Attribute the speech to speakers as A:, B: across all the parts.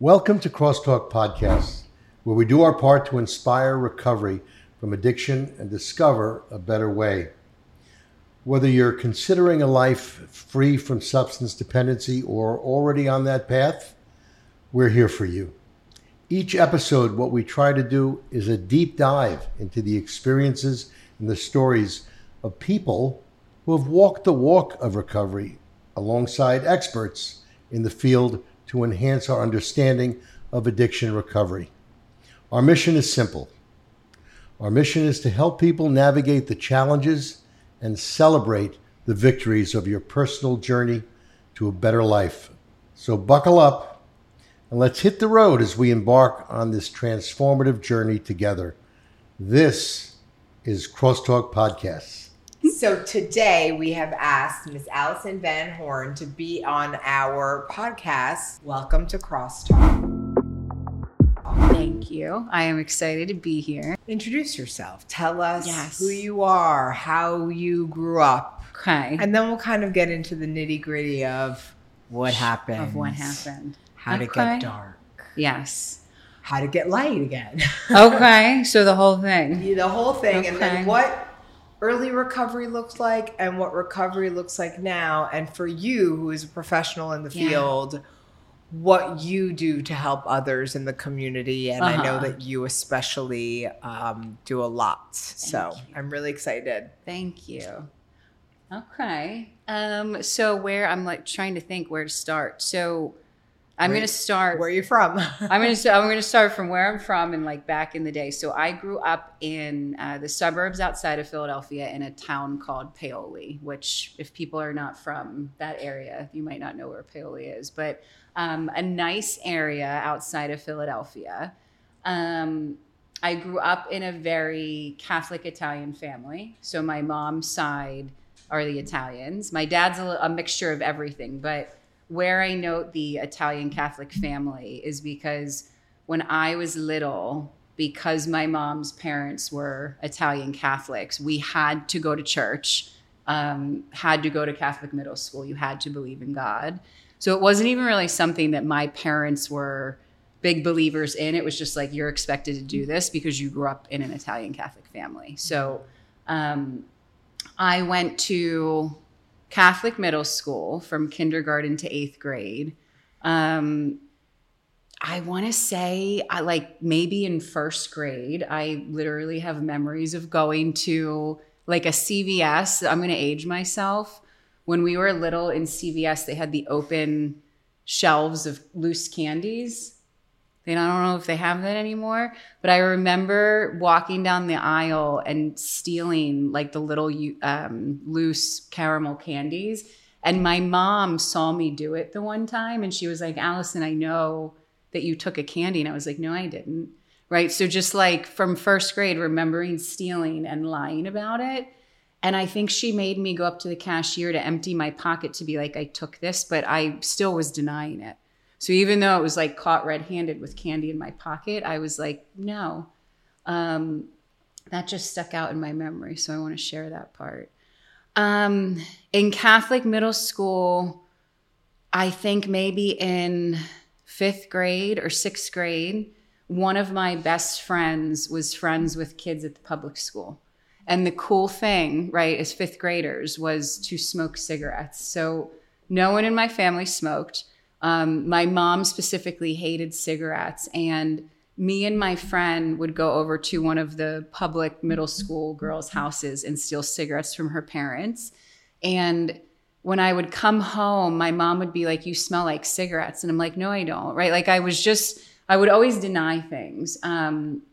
A: Welcome to Crosstalk Podcast, where we do our part to inspire recovery from addiction and discover a better way. Whether you're considering a life free from substance dependency or already on that path, we're here for you. Each episode, what we try to do is a deep dive into the experiences and the stories of people who have walked the walk of recovery alongside experts in the field to enhance our understanding of addiction recovery. Our mission is simple. Our mission is to help people navigate the challenges and celebrate the victories of your personal journey to a better life. So buckle up and let's hit the road as we embark on this transformative journey together. This is Crosstalk Podcast.
B: So today we have asked Ms. Allison Van Horn to be on our podcast. Welcome to Crosstalk.
C: Thank you. I am excited to be here.
B: Introduce yourself. Tell us who you are, how you grew up.
C: Okay.
B: And then we'll kind of get into the nitty gritty of what happened. How to get dark.
C: Yes.
B: How to get light again.
C: Okay. So the whole thing.
B: The whole thing.
C: Okay.
B: And then what early recovery looks like and what recovery looks like now. And for you, who is a professional in the field, what you do to help others in the community. And I know that you especially do a lot. So I'm really excited.
C: Thank you. Okay. So where I'm like trying to think where to start. So I'm going to start.
B: Where are you from?
C: I'm going to start from where I'm from and like back in the day. So I grew up in the suburbs outside of Philadelphia in a town called Paoli, which if people are not from that area, you might not know where Paoli is, but a nice area outside of Philadelphia. I grew up in a very Catholic Italian family. So my mom's side are the Italians. My dad's a mixture of everything, but where I note the Italian Catholic family is because when I was little, because my mom's parents were Italian Catholics, we had to go to church, had to go to Catholic middle school. You had to believe in God. So it wasn't even really something that my parents were big believers in. It was just like, you're expected to do this because you grew up in an Italian Catholic family. So I went to Catholic middle school from kindergarten to 8th grade. I want to say maybe in 1st grade, I literally have memories of going to like a CVS. I'm going to age myself. When we were little in CVS, they had the open shelves of loose candies. I don't know if they have that anymore, but I remember walking down the aisle and stealing like the little loose caramel candies. And my mom saw me do it the one time and she was like, Allison, I know that you took a candy. And I was like, no, I didn't. Right. So just like from 1st grade, remembering stealing and lying about it. And I think she made me go up to the cashier to empty my pocket to be like, I took this, but I still was denying it. So even though it was like caught red-handed with candy in my pocket, I was like, no. That just stuck out in my memory. So I want to share that part. In Catholic middle school, I think maybe in 5th grade or 6th grade, one of my best friends was friends with kids at the public school. And the cool thing, right, as 5th graders was to smoke cigarettes. So no one in my family smoked. My mom specifically hated cigarettes, and me and my friend would go over to one of the public middle school girls' houses and steal cigarettes from her parents. And when I would come home, my mom would be like, you smell like cigarettes. And I'm like, no, I don't. Right. Like I would always deny things. And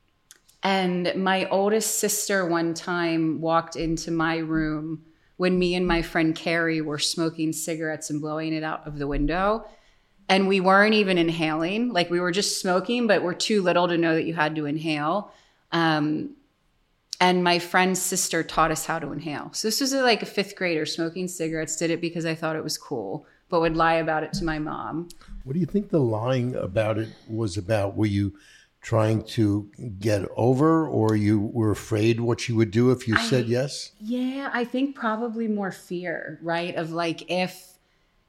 C: my oldest sister one time walked into my room when me and my friend Carrie were smoking cigarettes and blowing it out of the window. And we weren't even inhaling. Like we were just smoking, but we're too little to know that you had to inhale. And my friend's sister taught us how to inhale. So this was like a 5th grader smoking cigarettes, did it because I thought it was cool, but would lie about it to my mom.
A: What do you think the lying about it was about? Were you trying to get over, or you were afraid what you would do if you said yes?
C: Yeah, I think probably more fear, right? Of like, if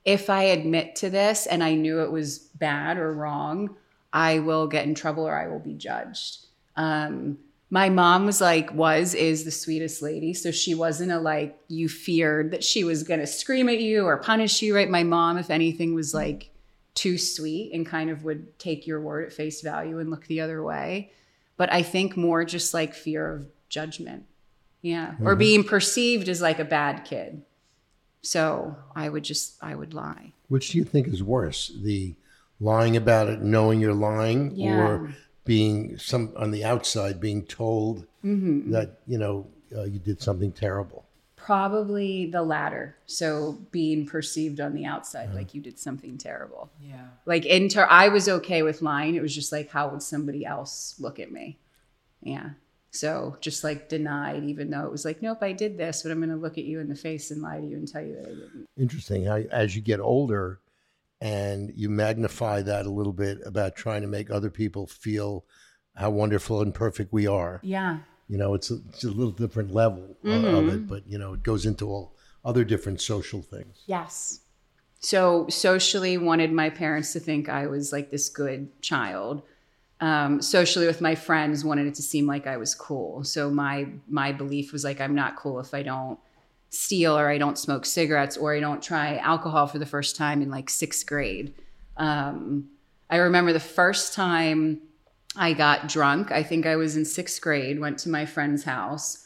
C: if I admit to this and I knew it was bad or wrong, I will get in trouble or I will be judged. My mom is the sweetest lady. So she wasn't you feared that she was going to scream at you or punish you, right? My mom, if anything, was too sweet and kind of would take your word at face value and look the other way. But I think more just fear of judgment. Yeah. Mm-hmm. Or being perceived as a bad kid. So I would lie.
A: Which do you think is worse? The lying about it, knowing you're lying, or being on the outside being told that, you did something terrible?
C: Probably the latter. So being perceived on the outside like you did something terrible. Yeah. I was okay with lying. It was just how would somebody else look at me? Yeah. So just denied, even though it was nope, I did this, but I'm going to look at you in the face and lie to you and tell you that I didn't.
A: Interesting how as you get older and you magnify that a little bit about trying to make other people feel how wonderful and perfect we are.
C: Yeah.
A: It's a little different level of it, but it goes into all other different social things.
C: Yes. So socially wanted my parents to think I was this good child. Socially with my friends wanted it to seem like I was cool. So my belief was I'm not cool if I don't steal or I don't smoke cigarettes or I don't try alcohol for the first time in 6th grade. I remember the first time I got drunk. I think I was in 6th grade, went to my friend's house.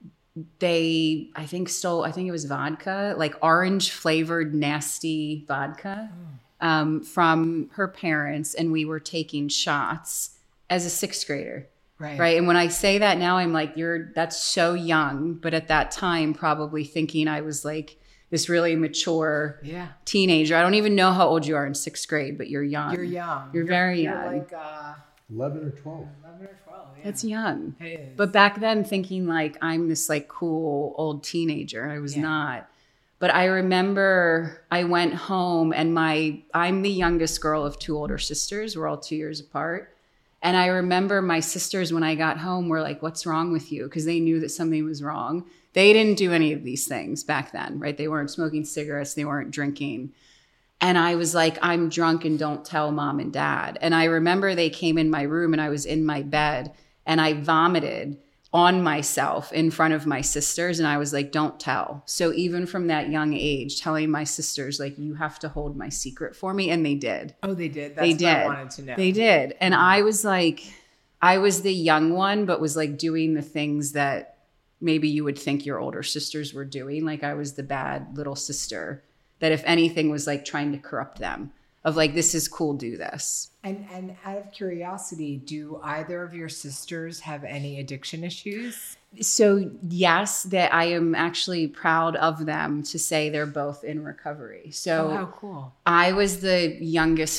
C: They, I think it was vodka, orange flavored nasty vodka from her parents. And we were taking shots as a 6th grader. Right. And when I say that now, I'm that's so young. But at that time, probably thinking I was this really mature teenager. I don't even know how old you are in 6th grade, but you're young.
B: You're young.
C: You're very young.
A: 11 or 12.
B: 11 or 12, yeah.
C: That's young.
B: It is.
C: But back then thinking I'm this cool old teenager. I was not. But I remember I went home and I'm the youngest girl of 2 older sisters. We're all 2 years apart. And I remember my sisters when I got home were what's wrong with you? Because they knew that something was wrong. They didn't do any of these things back then, right? They weren't smoking cigarettes. They weren't drinking. And I was I'm drunk and don't tell mom and dad. And I remember they came in my room and I was in my bed and I vomited on myself in front of my sisters. And I was don't tell. So even from that young age, telling my sisters, you have to hold my secret for me. And they did.
B: Oh, they did? That's what I wanted to know.
C: They did. And I was I was the young one, but was doing the things that maybe you would think your older sisters were doing. I was the bad little sister that if anything was trying to corrupt them of this is cool, do this.
B: And out of curiosity, do either of your sisters have any addiction issues?
C: So yes, that I am actually proud of them to say they're both in recovery. So
B: how cool.
C: I was the youngest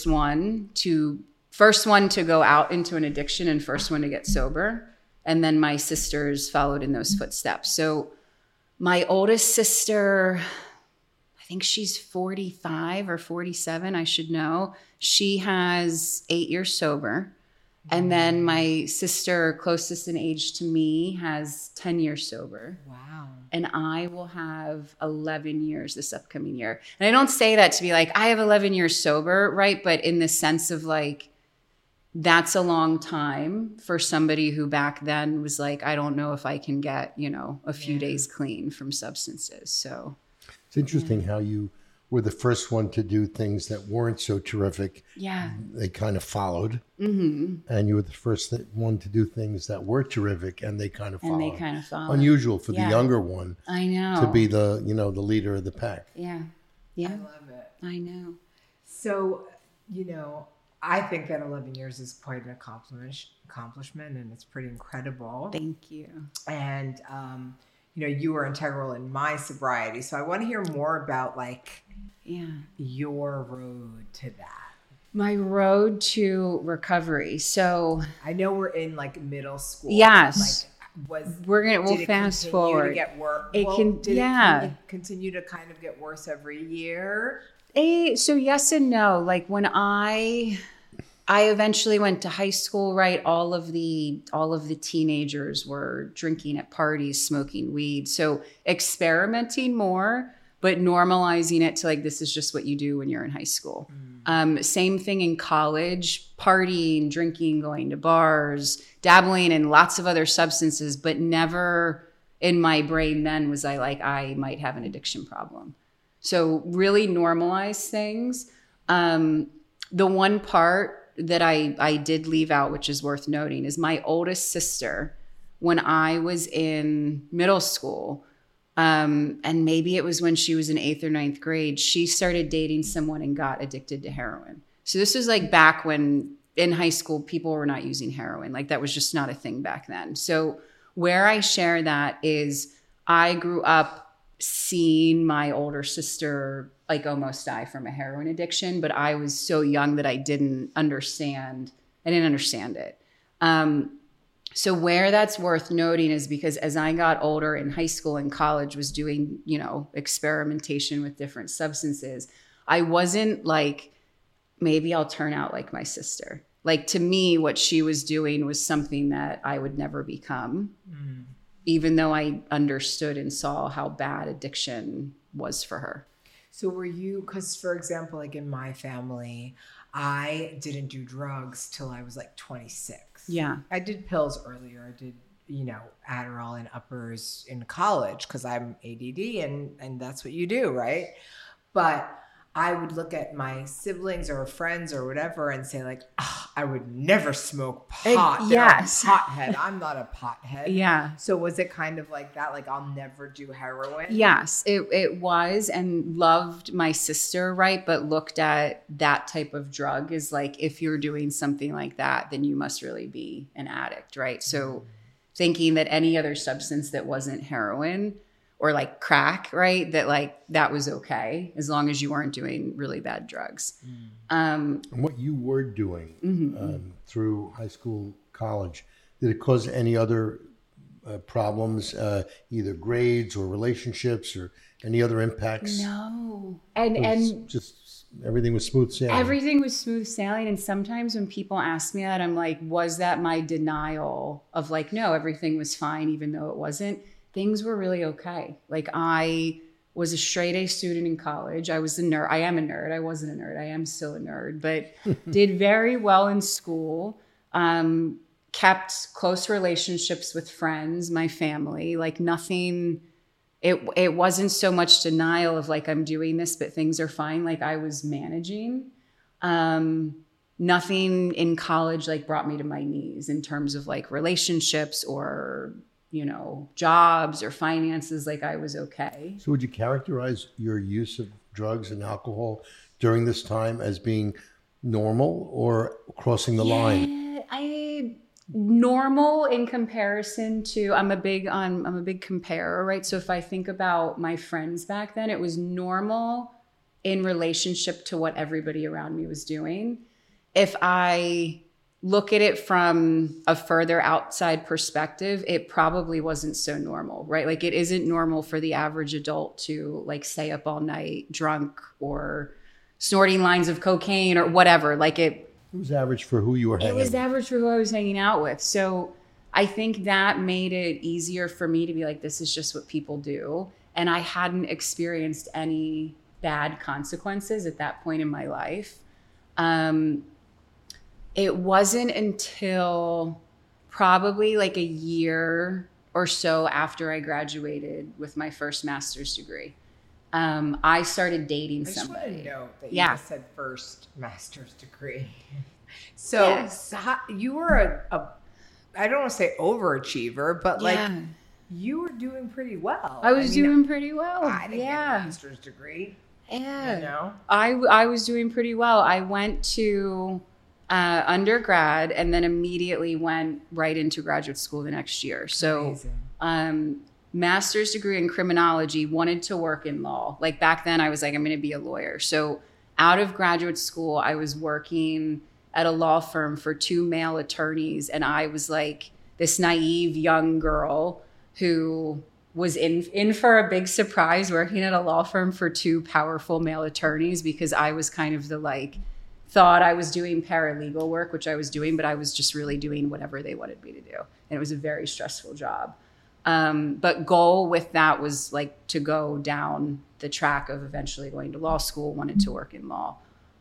C: first one to go out into an addiction and first one to get sober. And then my sisters followed in those footsteps. So my oldest sister, I think she's 45 or 47, I should know. She has 8 years sober. And then my sister, closest in age to me, has 10 years sober.
B: Wow.
C: And I will have 11 years this upcoming year. And I don't say that to be I have 11 years sober, right? But in the sense of that's a long time for somebody who back then was I don't know if I can get, a few days clean from substances. So
A: it's interesting how you were the first one to do things that weren't so terrific.
C: Yeah.
A: They kind of followed. Mm-hmm. And you were the first one to do things that were terrific and they kind of followed. Unusual for the younger one.
C: I know.
A: To be the, the leader of the pack.
C: Yeah. Yeah.
B: I love it.
C: I know.
B: So, I think that 11 years is quite an accomplishment and it's pretty incredible.
C: Thank you.
B: And, you were integral in my sobriety. So I want to hear more about your road to that.
C: My road to recovery. So
B: I know we're in middle school.
C: Yes.
B: We'll
C: fast forward.
B: To get worse?
C: It
B: continue to kind of get worse every year?
C: So yes and no. When I eventually went to high school, right? All of the teenagers were drinking at parties, smoking weed. So experimenting more, but normalizing it to like, this is just what you do when you're in high school. Same thing in college, partying, drinking, going to bars, dabbling in lots of other substances, but never in my brain then was I like, I might have an addiction problem. So really normalize things. The one part that I did leave out, which is worth noting, is my oldest sister, when I was in middle school, and maybe it was when she was in 8th or 9th grade, she started dating someone and got addicted to heroin. So this was like back when in high school, people were not using heroin. Like that was just not a thing back then. So where I share that is I grew up seeing my older sister like almost die from a heroin addiction, but I was so young that I didn't understand it. So where that's worth noting is because as I got older in high school and college, was doing, experimentation with different substances, I wasn't like, maybe I'll turn out like my sister. Like to me, what she was doing was something that I would never become, even though I understood and saw how bad addiction was for her.
B: So were you, because for example, like in my family, I didn't do drugs till I was like 26.
C: Yeah.
B: I did pills earlier. I did, Adderall and uppers in college because I'm ADD and that's what you do, right? But I would look at my siblings or friends or whatever and say like, I would never smoke pot.
C: Yes.
B: They're a pothead. I'm not a pothead.
C: Yeah.
B: So was it kind of like that? Like I'll never do heroin?
C: Yes, it was, and loved my sister, right? But looked at that type of drug as like, if you're doing something like that, then you must really be an addict, right? So thinking that any other substance that wasn't heroin or like crack, right? That like, that was okay as long as you weren't doing really bad drugs.
A: And what you were doing through high school, college, did it cause any other problems, either grades or relationships or any other impacts?
C: No. And
A: just everything was smooth sailing.
C: Everything was smooth sailing. And sometimes when people ask me that, I'm like, was that my denial of like, no, everything was fine, even though it wasn't? Things were really okay. Like I was a straight A student in college. I was a nerd. I am a nerd. I wasn't a nerd. I am still a nerd, but did very well in school. Kept close relationships with friends, my family, like nothing. It wasn't so much denial of like, I'm doing this, but things are fine. Like I was managing. Nothing in college like brought me to my knees in terms of like relationships or jobs or finances. Like I was okay.
A: So would you characterize your use of drugs and alcohol during this time as being normal or crossing the line?
C: Normal in comparison to, I'm a big comparer, right? So if I think about my friends back then, it was normal in relationship to what everybody around me was doing. If I look at it from a further outside perspective, it probably wasn't so normal, right? Like it isn't normal for the average adult to like stay up all night drunk or snorting lines of cocaine or whatever. Like it
A: was average for who you were hanging with.
C: It was average for who I was hanging out with. So I think that made it easier for me to be like, this is just what people do. And I hadn't experienced any bad consequences at that point in my life. It wasn't until probably like a year or so after I graduated with my first master's degree. I started dating somebody.
B: I just want to note that you just said first master's degree. So
C: yes.
B: You were I don't want to say overachiever, but like you were doing pretty well.
C: I was doing pretty well.
B: I didn't get a master's degree.
C: Yeah. I was doing pretty well. I went to undergrad and then immediately went right into graduate school the next year. So master's degree in criminology, wanted to work in law. Like back then I was like, I'm going to be a lawyer. So out of graduate school, I was working at a law firm for 2 male attorneys. And I was like this naive young girl who was in for a big surprise working at a law firm for 2 powerful male attorneys, because I was kind of the like, thought I was doing paralegal work, which I was doing, but I was just really doing whatever they wanted me to do. And it was a very stressful job. But goal with that was like to go down the track of eventually going to law school, wanted to work in law.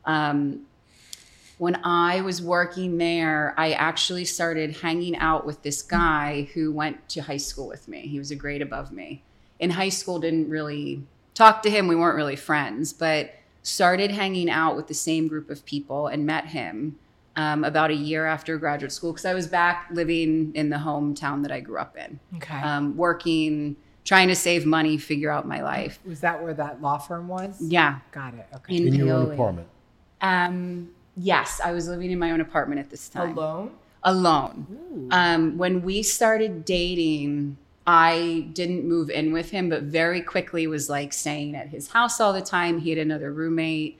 C: When I was working there, I actually started hanging out with this guy who went to high school with me. He was a grade above me. In high school, didn't really talk to him. We weren't really friends, but started hanging out with the same group of people and met him about a year after graduate school, because I was back living in the hometown that I grew up in.
B: Okay.
C: Working, trying to save money, figure out my life.
B: Was that where that law firm was?
C: Yeah.
B: Got it. Okay.
C: In
A: your own
C: Paoli.
A: apartment?
C: Yes, I was living in my own apartment at this time.
B: Alone?
C: Alone. When we started dating, I didn't move in with him, but very quickly was like staying at his house all the time. He had another roommate.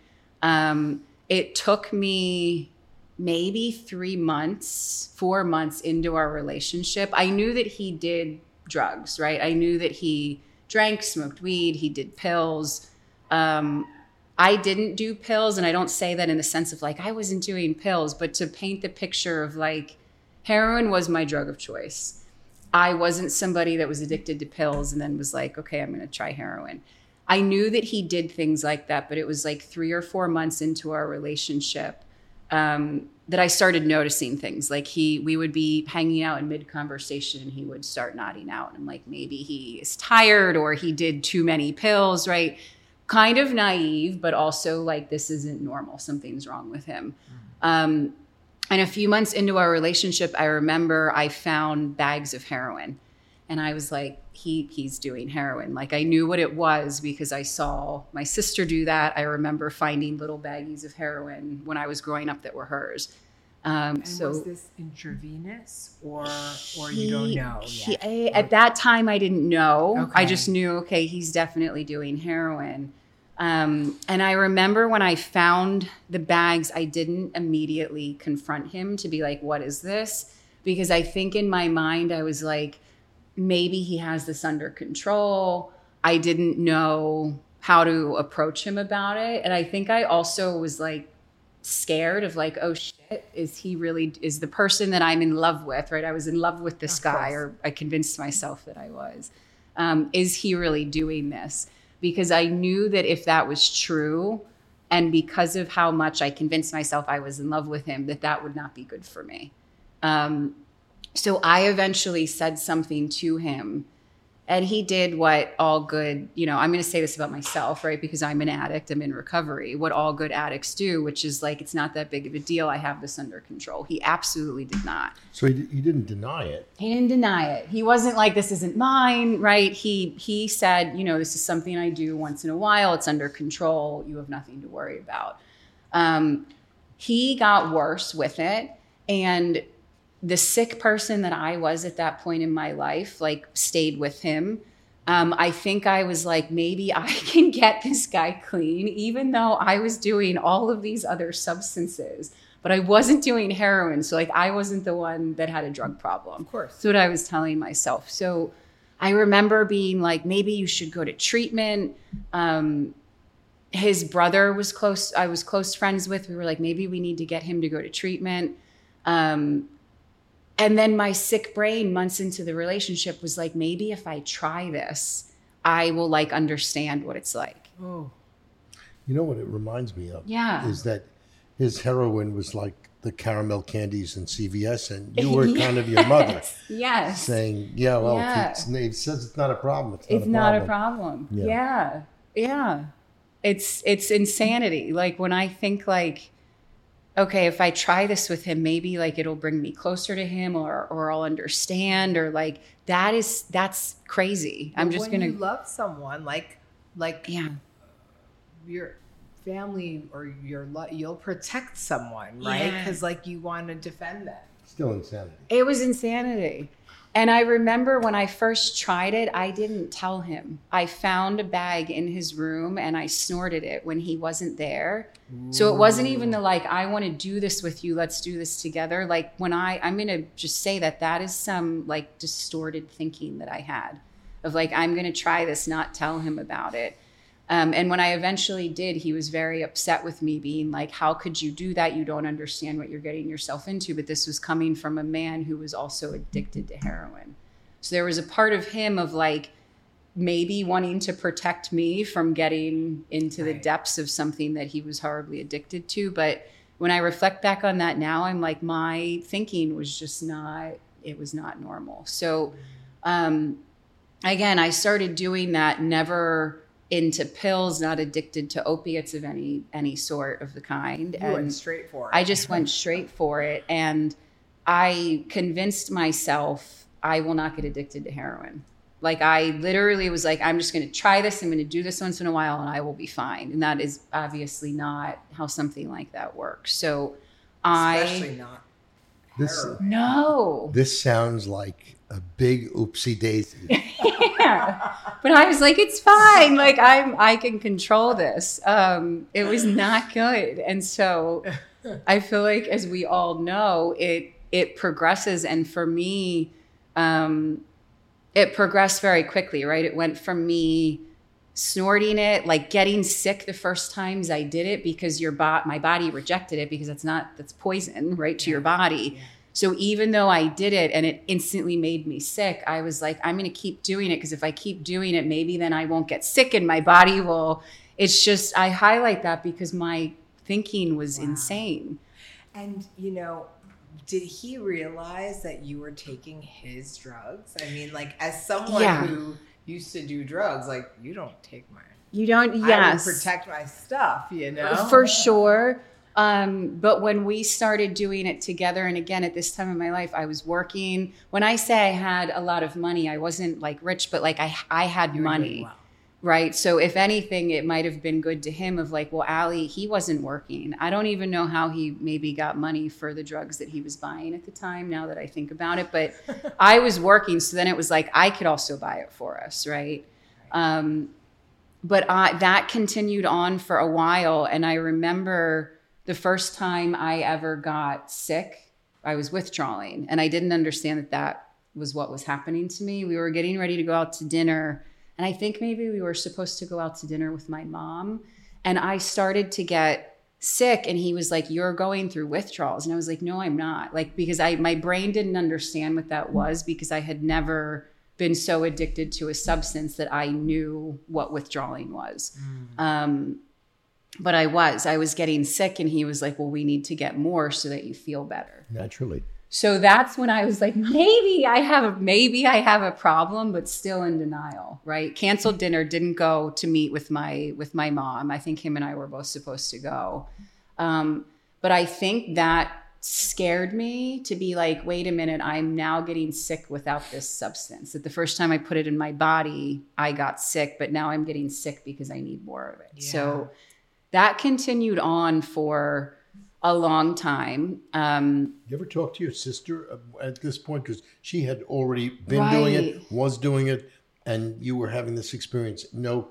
C: It took me maybe 4 months into our relationship. I knew that he did drugs, right? I knew that he drank, smoked weed, he did pills. I didn't do pills, and I don't say that in the sense of like I wasn't doing pills, but to paint the picture of like heroin was my drug of choice. I wasn't somebody that was addicted to pills and then was like, okay, I'm going to try heroin. I knew that he did things like that, but it was like 3 or 4 months into our relationship that I started noticing things. Like we would be hanging out in mid-conversation and he would start nodding out. And I'm like, maybe he is tired or he did too many pills, right? Kind of naive, but also like, this isn't normal. Something's wrong with him. And a few months into our relationship, I remember I found bags of heroin. And I was like, he's doing heroin. Like I knew what it was because I saw my sister do that. I remember finding little baggies of heroin when I was growing up that were hers.
B: And
C: so
B: was this intravenous or you don't know yet?
C: At that time, I didn't know.
B: Okay.
C: I just knew, okay, he's definitely doing heroin. And I remember when I found the bags, I didn't immediately confront him to be like, what is this? Because I think in my mind, I was like, maybe he has this under control. I didn't know how to approach him about it. And I think I also was like scared of like, oh shit, is the person that I'm in love with, right? I was in love with this guy, or I convinced myself that I was. Is he really doing this? Because I knew that if that was true, and because of how much I convinced myself I was in love with him, that would not be good for me. So I eventually said something to him, and he did what all good, I'm going to say this about myself, right? Because I'm an addict, I'm in recovery, what all good addicts do, which is like, it's not that big of a deal. I have this under control. He absolutely did not.
A: So he didn't deny it.
C: He didn't deny it. He wasn't like, this isn't mine, right? He said, this is something I do once in a while. It's under control. You have nothing to worry about. He got worse with it. And the sick person that I was at that point in my life, like, stayed with him. I think I was like, maybe I can get this guy clean, even though I was doing all of these other substances, but I wasn't doing heroin. So like, I wasn't the one that had a drug problem.
B: Of course.
C: That's what I was telling myself. So I remember being like, maybe you should go to treatment. His brother was close. I was close friends with. We were like, maybe we need to get him to go to treatment. And then my sick brain, months into the relationship, was like, maybe if I try this, I will like understand what it's like.
B: Oh.
A: You know what it reminds me of?
C: Yeah.
A: Is that his heroin was like the caramel candies in CVS, and you were kind of your mother.
C: Yes.
A: Saying, yeah, well,
C: Yeah.
A: If he says it's not a problem,
C: It's not a problem.
A: Yeah.
C: Yeah. It's insanity. Like when I think like, okay, if I try this with him, maybe like it'll bring me closer to him, or I'll understand, or like that's crazy. I'm just
B: when
C: gonna
B: you love someone like
C: yeah.
B: your family or you'll protect someone, right?
C: Yeah.
B: Because like you want to defend them.
A: Still insanity.
C: It was insanity. And I remember when I first tried it, I didn't tell him. I found a bag in his room and I snorted it when he wasn't there. So it wasn't even the like, I want to do this with you, let's do this together. Like when I'm going to just say that is some like distorted thinking that I had of like, I'm going to try this, not tell him about it. And when I eventually did, he was very upset with me, being like, how could you do that? You don't understand what you're getting yourself into. But this was coming from a man who was also addicted to heroin. So there was a part of him of like maybe wanting to protect me from getting into the depths of something that he was horribly addicted to. But when I reflect back on that now, I'm like, my thinking was just it was not normal. So again, I started doing that, never into pills, not addicted to opiates of any sort of the kind.
B: You went straight for it.
C: I just went straight for it. And I convinced myself I will not get addicted to heroin. Like I literally was like, I'm just going to try this. I'm going to do this once in a while and I will be fine. And that is obviously not how something like that works. So
B: especially not heroin.
C: No.
A: This sounds like a big oopsie daisy.
C: Yeah. But I was like, it's fine. Like I can control this. It was not good. And so I feel like, as we all know, it progresses. And for me, it progressed very quickly, right? It went from me snorting it, like getting sick the first times I did it because my body rejected it because that's poison, right, to your body. Yeah. So even though I did it and it instantly made me sick, I was like, I'm going to keep doing it because if I keep doing it, maybe then I won't get sick and my body will. It's just, I highlight that because my thinking was insane.
B: And, did he realize that you were taking his drugs? I mean, like, as someone who used to do drugs, like, you don't take mine.
C: You don't, yes.
B: I would protect my stuff,
C: For sure. But when we started doing it together, and again, at this time in my life, I was working. When I say I had a lot of money, I wasn't like rich, but like I had money. Well. Right. So if anything, it might have been good to him of like, well, Allie, he wasn't working. I don't even know how he maybe got money for the drugs that he was buying at the time, now that I think about it. But I was working. So then it was like, I could also buy it for us. Right. But that continued on for a while. And I remember the first time I ever got sick, I was withdrawing. And I didn't understand that was what was happening to me. We were getting ready to go out to dinner. And I think maybe we were supposed to go out to dinner with my mom. And I started to get sick. And he was like, you're going through withdrawals. And I was like, no, I'm not. Like, because my brain didn't understand what that was because I had never been so addicted to a substance that I knew what withdrawing was. But I was getting sick. And he was like, well, we need to get more so that you feel better.
A: Naturally.
C: So that's when I was like, maybe I have a problem, but still in denial, right? Canceled dinner, didn't go to meet with my mom. I think him and I were both supposed to go. But I think that scared me to be like, wait a minute, I'm now getting sick without this substance. That the first time I put it in my body, I got sick, but now I'm getting sick because I need more of it. Yeah. So that continued on for a long time.
A: You ever talk to your sister at this point? Because she had already been doing it, was doing it, and you were having this experience.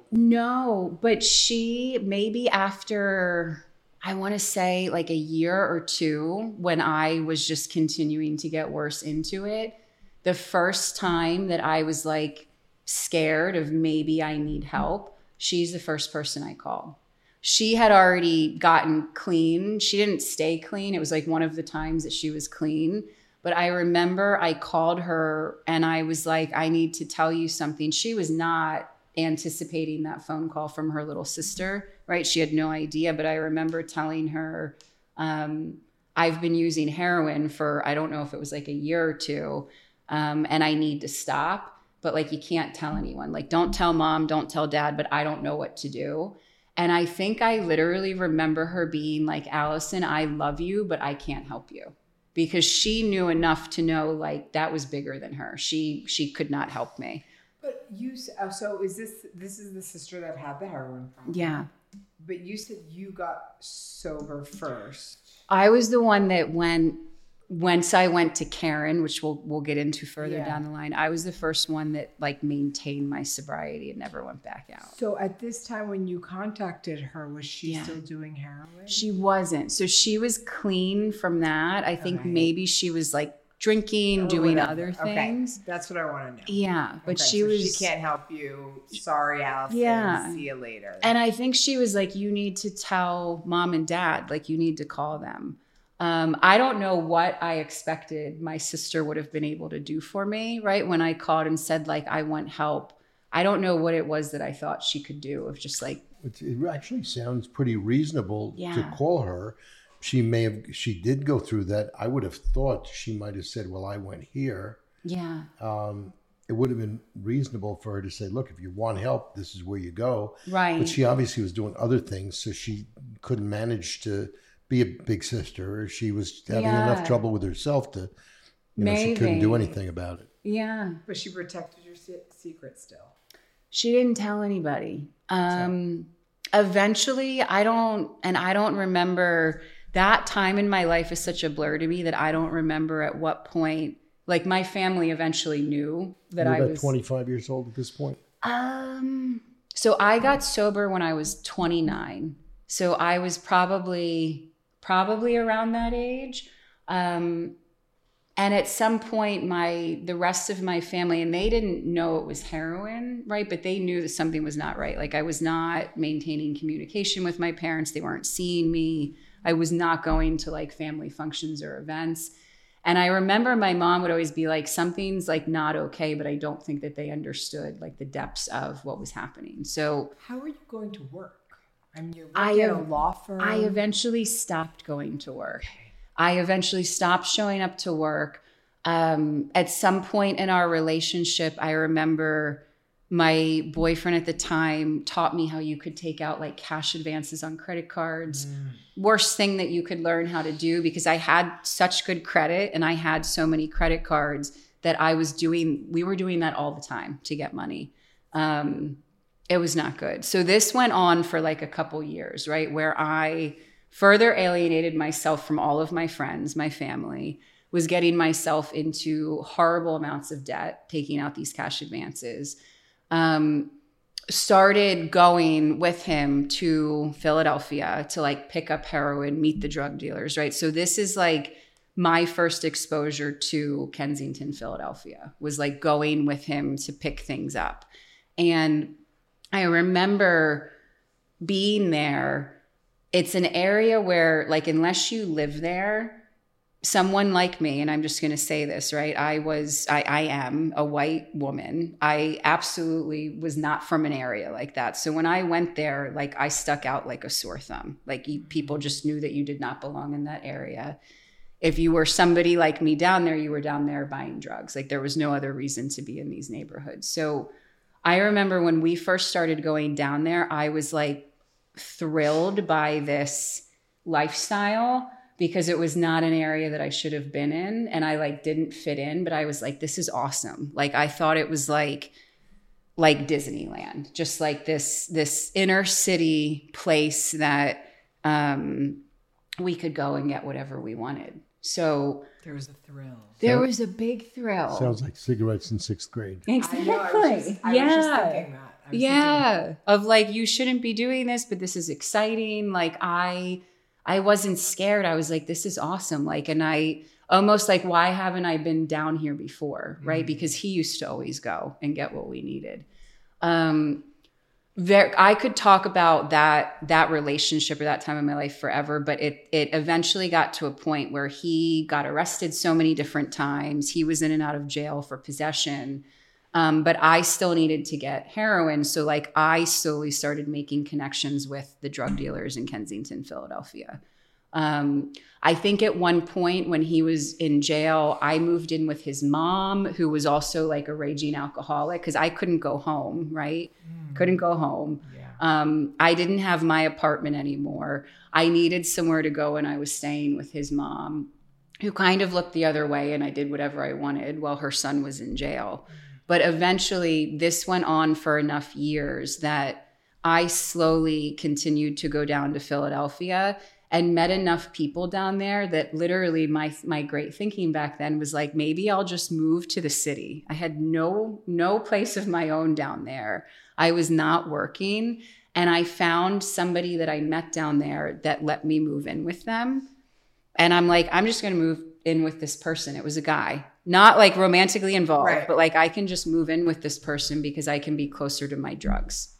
A: No,
C: but she, maybe after, I want to say like a year or two, when I was just continuing to get worse into it, the first time that I was like scared of maybe I need help, she's the first person I called. She had already gotten clean. She didn't stay clean. It was like one of the times that she was clean. But I remember I called her and I was like, I need to tell you something. She was not anticipating that phone call from her little sister, right? She had no idea. But I remember telling her, I've been using heroin for, I don't know if it was like a year or two, and I need to stop. But like, you can't tell anyone. Like, don't tell mom, don't tell dad, but I don't know what to do. And I think I literally remember her being like, Allison, I love you, but I can't help you. Because she knew enough to know like that was bigger than her. She could not help me.
B: But so is this is the sister that had the heroin problem?
C: Yeah.
B: But you said you got sober first.
C: I was the one that once I went to Karen, which we'll get into further down the line, I was the first one that like maintained my sobriety and never went back out.
B: So at this time when you contacted her, was she still doing heroin?
C: She wasn't. So she was clean from that. I think maybe she was like drinking, doing other things.
B: Okay. That's what I want to know.
C: Yeah. But
B: she can't help you. Sorry, Allison.
C: Yeah.
B: See you later.
C: And I think she was like, you need to tell mom and dad, like you need to call them. I don't know what I expected my sister would have been able to do for me, right? When I called and said, like, I want help. I don't know what it was that I thought she could do of just like.
A: It actually sounds pretty reasonable
C: Yeah.
A: to call her. She did go through that. I would have thought she might have said, well, I went here.
C: Yeah.
A: It would have been reasonable for her to say, look, if you want help, this is where you go.
C: Right.
A: But she obviously was doing other things, so she couldn't manage to be a big sister. Or she was having enough trouble with herself to, she couldn't do anything about it.
C: Yeah.
B: But she protected your secret still.
C: She didn't tell anybody. Eventually, I don't remember. That time in my life is such a blur to me that I don't remember at what point. Like, my family eventually knew that I was
A: about 25 years old at this point.
C: So I got sober when I was 29. So I was probably around that age. And at some point, the rest of my family, and they didn't know it was heroin, right? But they knew that something was not right. Like, I was not maintaining communication with my parents. They weren't seeing me. I was not going to like family functions or events. And I remember my mom would always be like, something's like not okay, but I don't think that they understood like the depths of what was happening. So
B: how are you going to work? I mean, you're working at a law firm.
C: I eventually stopped going to work. I eventually stopped showing up to work. At some point in our relationship, I remember my boyfriend at the time taught me how you could take out like cash advances on credit cards. Worst thing that you could learn how to do, because I had such good credit and I had so many credit cards that we were doing that all the time to get money. It was not good. So this went on for like a couple years, right? Where I further alienated myself from all of my friends, my family, was getting myself into horrible amounts of debt, taking out these cash advances. Started going with him to Philadelphia to like pick up heroin, meet the drug dealers, right? So this is like my first exposure to Kensington, Philadelphia, was like going with him to pick things up. And I remember being there. It's an area where, like, unless you live there, someone like me, and I'm just going to say this, right? I am a white woman. I absolutely was not from an area like that. So when I went there, like, I stuck out like a sore thumb. Like, people just knew that you did not belong in that area. If you were somebody like me down there, you were down there buying drugs. Like, there was no other reason to be in these neighborhoods. So I remember when we first started going down there, I was like thrilled by this lifestyle, because it was not an area that I should have been in, and I like didn't fit in, but I was like, this is awesome. Like, I thought it was like Disneyland, just like this inner city place that we could go and get whatever we wanted. So
B: there was a thrill.
C: There was a big thrill.
A: Sounds like cigarettes in 6th grade.
C: Exactly.
B: I was just thinking that.
C: Of like, you shouldn't be doing this, but this is exciting. Like, I wasn't scared. I was like, this is awesome. Like, and I almost like, why haven't I been down here before? Right. Because he used to always go and get what we needed. I could talk about that relationship or that time in my life forever, but it eventually got to a point where he got arrested so many different times. He was in and out of jail for possession. But I still needed to get heroin. So like, I slowly started making connections with the drug dealers in Kensington, Philadelphia. I think at one point when he was in jail, I moved in with his mom, who was also like a raging alcoholic, because I couldn't go home, right? Couldn't go home. Yeah. I didn't have my apartment anymore. I needed somewhere to go, and I was staying with his mom, who kind of looked the other way, and I did whatever I wanted while her son was in jail. But eventually this went on for enough years that I slowly continued to go down to Philadelphia and met enough people down there that literally my great thinking back then was like, maybe I'll just move to the city. I had no place of my own down there. I was not working. And I found somebody that I met down there that let me move in with them. And I'm like, I'm just going to move in with this person. It was a guy. Not like romantically involved, right, but like, I can just move in with this person because I can be closer to my drugs.